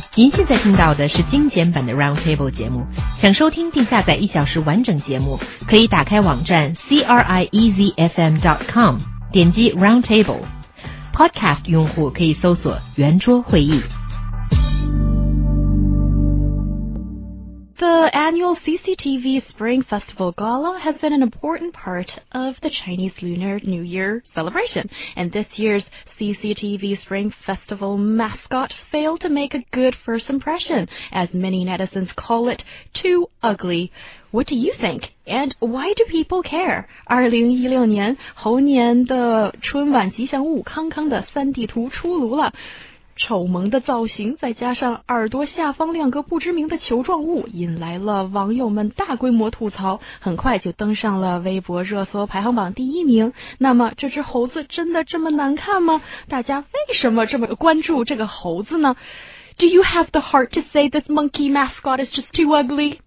您现在听到的是精简版的 Roundtable 节目。想收听并下载1小时完整节目，可以打开网站 CRIEZFM.com， 点击 Roundtable。Podcast 用户可以搜索圆桌会议。 The annual CCTV Spring Festival Gala has been an important part of the Chinese Lunar New Year celebration, and this year's CCTV Spring Festival mascot failed to make a good first impression, as many netizens call it too ugly. What do you think? And why do people care? 2016年猴年的春晚吉祥物康康的 3D 图出炉了。丑萌的造型再加上耳朵下方2个不知名的球状物，引来了网友们大规模吐槽，很快就登上了微博热搜排行榜第1名。那么这只猴子真的这么难看吗？大家为什么这么关注这个猴子呢？ Do you have the heart to say this monkey mascot is just too ugly?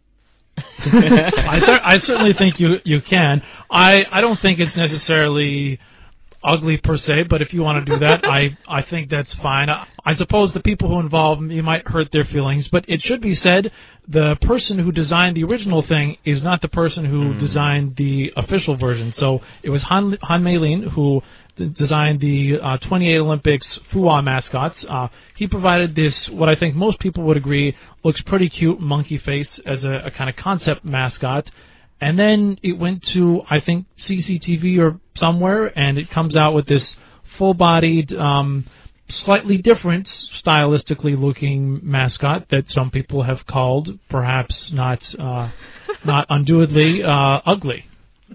I certainly think you can. I don't think it's necessarily ugly per se, but if you want to do that, I think that's fine. I suppose the people who involve you might hurt their feelings, but it should be said the person who designed the original thing is not the person who designed the official version. So it was Han Meilin who designed the 28 Olympics Fuwa mascots. He provided this, what I think most people would agree, looks pretty cute monkey face as a kind of concept mascot. And then it went to, I think, CCTV or somewhere, and it comes out with this full-bodied, slightly different, stylistically looking mascot that some people have called, perhaps not unduly ugly.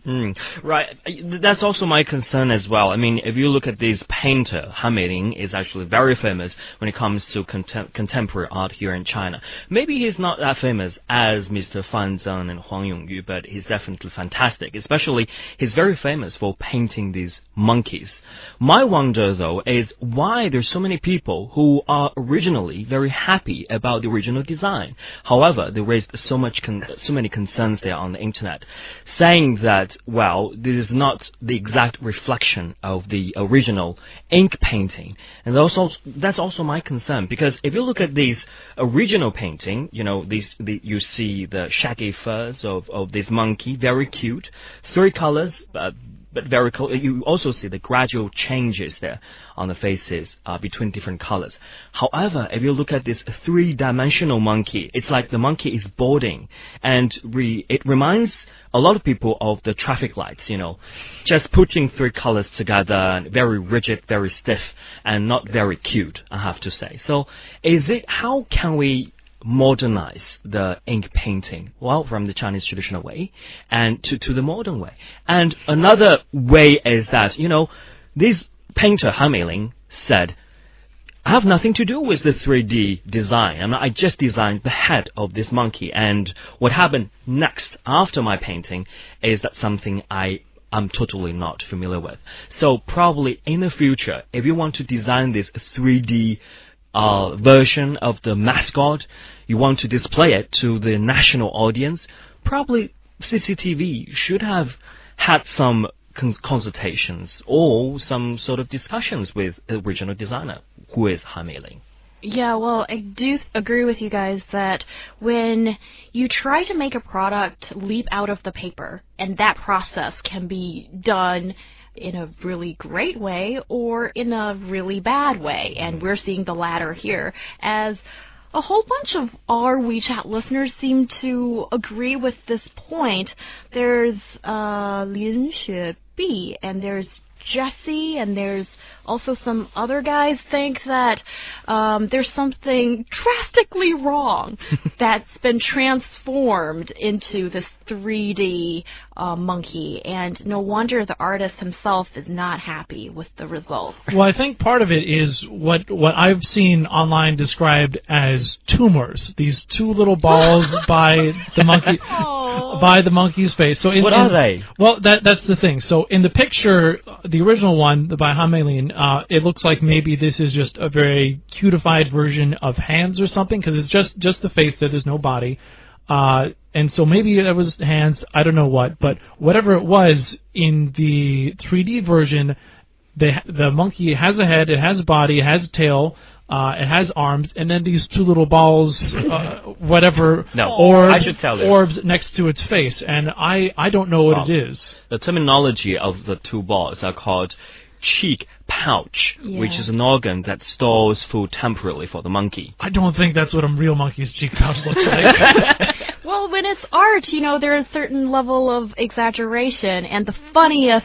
Right. That's also my concern as well. I mean, if you look at this painter, Han Meilin is actually very famous when it comes to contemporary art here in China. Maybe he's not that famous as Mr. Fan Zeng and Huang Yongyu, but he's definitely fantastic. Especially, he's very famous for painting these monkeys. My wonder, though, is why there's so many people who are originally very happy about the original design. However, they raised so many concerns there on the internet, saying that, well, this is not the exact reflection of the original ink painting. And that's also my concern, because if you look at this original painting, you know, you see the shaggy furs of this monkey, very cute, 3 colors, but very cool. You also see the gradual changes there on the faces between different colors. However, if you look at this 3-dimensional monkey, it's like the monkey is boarding, and it reminds a lot of people of the traffic lights, you know, just putting 3 colors together, very rigid, very stiff, and not very cute, I have to say. So, how can we modernize the ink painting? Well, from the Chinese traditional way and to the modern way. And another way is that, you know, this painter Han Meilin said, I have nothing to do with the 3D design. I mean, I just designed the head of this monkey, and what happened next after my painting is that something I'm totally not familiar with. So probably in the future, if you want to design this 3D version of the mascot, you want to display it to the national audience, probably CCTV should have had some consultations or some sort of discussions with the original designer, who is Han Meilin. Yeah, well, I do agree with you guys that when you try to make a product leap out of the paper, and that process can be done in a really great way or in a really bad way, and we're seeing the latter here, as a whole bunch of our WeChat listeners seem to agree with this point. There's Lin Xue and there's Jesse, and there's also some other guys think that there's something drastically wrong that's been transformed into this 3D monkey, and no wonder the artist himself is not happy with the result. Well, I think part of it is what I've seen online described as tumors. These 2 little balls by the monkey. By the monkey's face. So what are they? Well, that's the thing. So in the picture, the original one by Han Meilin, it looks like maybe this is just a very cutified version of hands or something, because it's just the face there. There's no body. And so maybe it was hands, I don't know what, but whatever it was, in the 3D version, the monkey has a head, it has a body, it has a tail, It has arms, and then these two little balls, whatever, No, orbs, I should tell you. orbs next to its face, and I don't know what it is. The terminology of the two balls are called cheek pouch, which is an organ that stores food temporarily for the monkey. I don't think that's what a real monkey's cheek pouch looks like. Well, when it's art, there is a certain level of exaggeration, and the funniest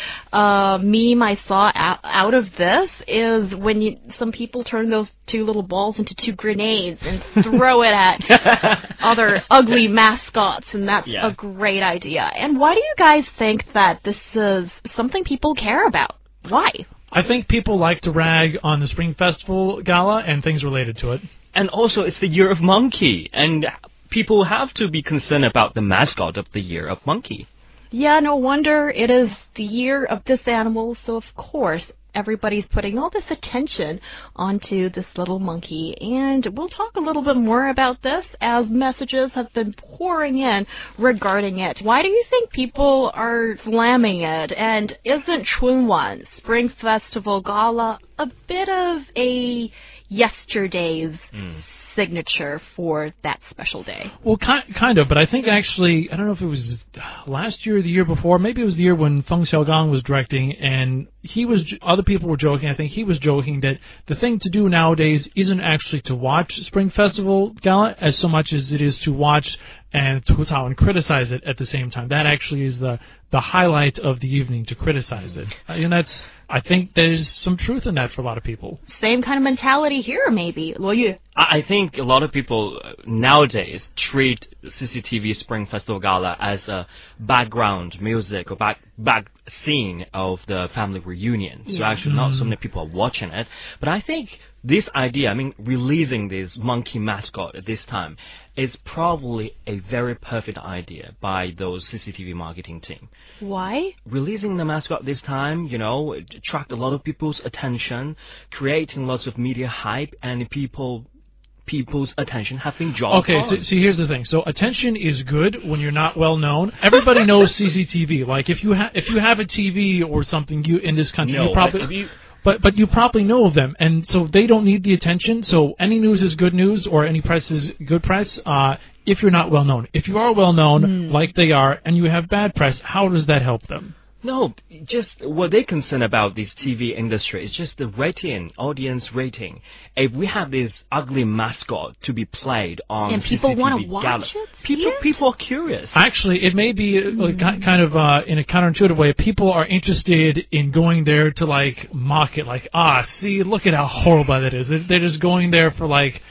meme I saw out of this is when some people turn those two little balls into two grenades and throw it at other ugly mascots, and that's a great idea. And why do you guys think that this is something people care about? Why? I think people like to rag on the Spring Festival Gala and things related to it. And also, it's the Year of Monkey, and people have to be concerned about the mascot of the Year of Monkey. Yeah, no wonder. It is the year of this animal, so of course everybody's putting all this attention onto this little monkey. And we'll talk a little bit more about this as messages have been pouring in regarding it. Why do you think people are slamming it? And isn't Chunwan, Spring Festival Gala, a bit of a yesterday's signature for that special day? Well, kind of, but I think actually, I don't know if it was last year or the year before, maybe it was the year when Feng Xiaogang was directing, and other people were joking, I think he was joking that the thing to do nowadays isn't actually to watch Spring Festival Gala as so much as it is to watch and tucao and criticize it at the same time. That actually is the highlight of the evening, to criticize it. And I think there's some truth in that for a lot of people. Same kind of mentality here, maybe. Luo Yu. I think a lot of people nowadays treat CCTV Spring Festival Gala as a background music or back scene of the family reunion. So actually not so many people are watching it. But I think this idea, releasing this monkey mascot at this time, is probably a very perfect idea by those CCTV marketing team. Why? Releasing the mascot this time, attract a lot of people's attention, creating lots of media hype, and people's attention have been drawn. Okay, so here's the thing. So attention is good when you're not well known. Everybody knows CCTV. Like if you have a TV or something, in this country, you probably. But you probably know of them, and so they don't need the attention. So any news is good news, or any press is good press. If you're not well known, if you are well known, like they are, and you have bad press, how does that help them? No, just what they're concerned about this TV industry is just the rating, audience rating. If we have this ugly mascot to be played on and people CCTV want to watch Gala, it, people are curious. Actually, it may be kind of in a counterintuitive way. People are interested in going there to mock it, see, look at how horrible that is. They're just going there for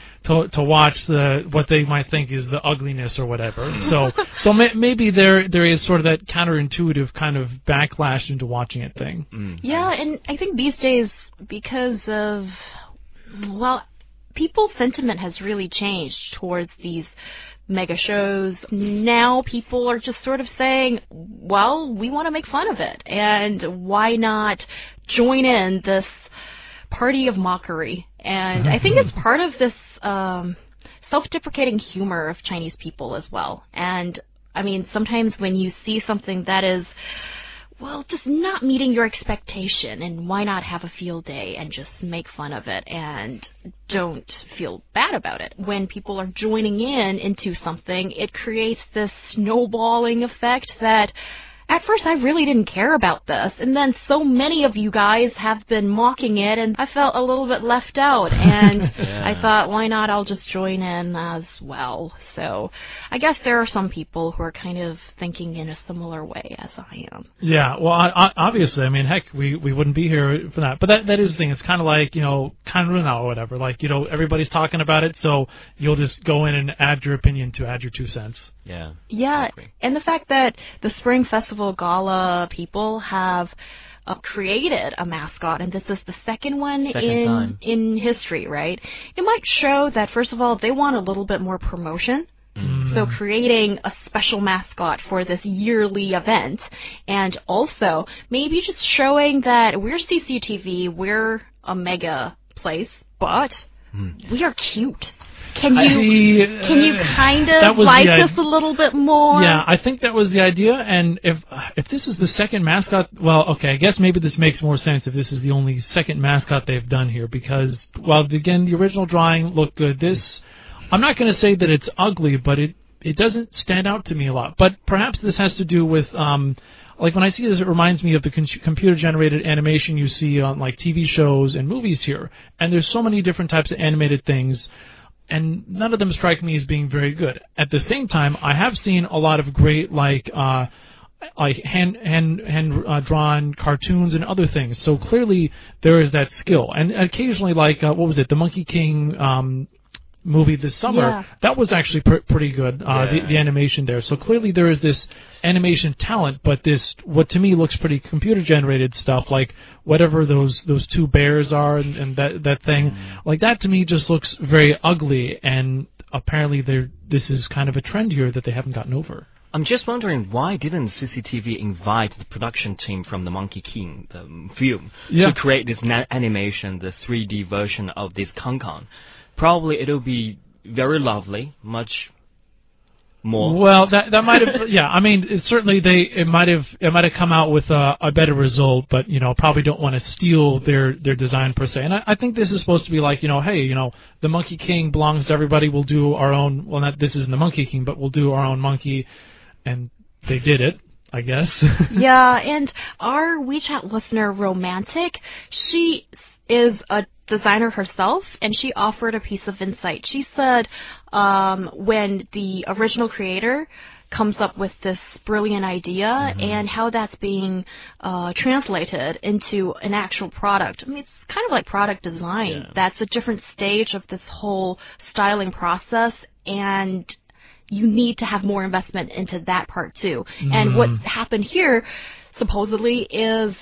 to watch what they might think is the ugliness or whatever. So maybe there is sort of that counterintuitive kind of backlash into watching it thing. Yeah, and I think these days, because of, people's sentiment has really changed towards these mega shows. Now people are just sort of saying, well, we want to make fun of it, and why not join in this party of mockery? And I think it's part of this self-deprecating humor of Chinese people as well. And sometimes when you see something that is, just not meeting your expectation, and why not have a field day and just make fun of it and don't feel bad about it? When people are joining into something, it creates this snowballing effect that at first I really didn't care about this, and then so many of you guys have been mocking it, and I felt a little bit left out, and I thought, why not, I'll just join in as well. So I guess there are some people who are kind of thinking in a similar way as I am. Yeah, well, obviously, heck, we wouldn't be here for that. But that is the thing. It's kind of like, Kanrunao or whatever. Everybody's talking about it, so you'll just go in and add your opinion to add your 2 cents. Yeah. Yeah, and the fact that the Spring Festival Gala people have created a mascot, and this is the second one in history, right? It might show that, first of all, they want a little bit more promotion. So creating a special mascot for this yearly event, and also maybe just showing that we're CCTV, we're a mega place, but we are cute. Can you kind of like this a little bit more? Yeah, I think that was the idea. And if this is the second mascot, well, okay, I guess maybe this makes more sense if this is the only second mascot they've done here, because while again the original drawing looked good, this, I'm not going to say that it's ugly, but it doesn't stand out to me a lot. But perhaps this has to do with like when I see this, it reminds me of the computer-generated animation you see on like TV shows and movies here. And there's so many different types of animated things, and none of them strike me as being very good. At the same time, I have seen a lot of great like hand drawn cartoons and other things. So clearly there is that skill. And occasionally, like what was it, the Monkey King movie this summer? Yeah. That was actually pretty good. The animation there. So clearly there is this animation talent, but this what to me looks pretty computer generated stuff, like whatever those two bears are and that thing, like that to me just looks very ugly. And apparently this is kind of a trend here that they haven't gotten over. I'm just wondering, why didn't CCTV invite the production team from the Monkey King film to create this animation, the 3D version of this Kankan? Probably it'll be very lovely, much more. Well, that might have, yeah. I mean, it might have come out with a better result, but probably don't want to steal their design per se. And I think this is supposed to be like, hey, the Monkey King belongs to everybody. We'll do our own. Well, this isn't the Monkey King, but we'll do our own monkey, and they did it, I guess. Yeah, and our WeChat listener, Romantic, she is a designer herself, and she offered a piece of insight. She said when the original creator comes up with this brilliant idea and how that's being translated into an actual product. I mean, it's kind of like product design. Yeah. That's a different stage of this whole styling process, and you need to have more investment into that part too. And what happened here, supposedly, is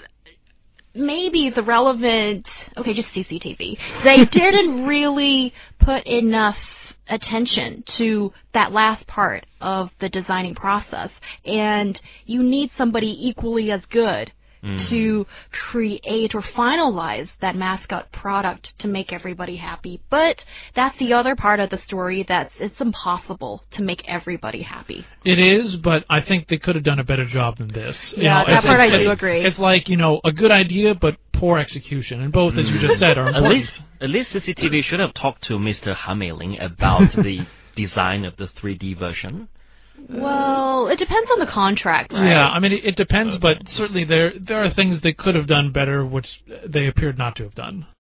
maybe the relevant, just CCTV. They didn't really put enough attention to that last part of the designing process, and you need somebody equally as good to create or finalize that mascot product to make everybody happy. But that's the other part of the story, it's impossible to make everybody happy. It is, but I think they could have done a better job than this. Yeah, that part I do agree. It's like, a good idea, but poor execution. And both, as you just said, are important. At least the CCTV should have talked to Mr. Hameiling about the design of the 3D version. Well, it depends on the contract, right? Yeah, I mean, it depends, but certainly there are things they could have done better, which they appeared not to have done.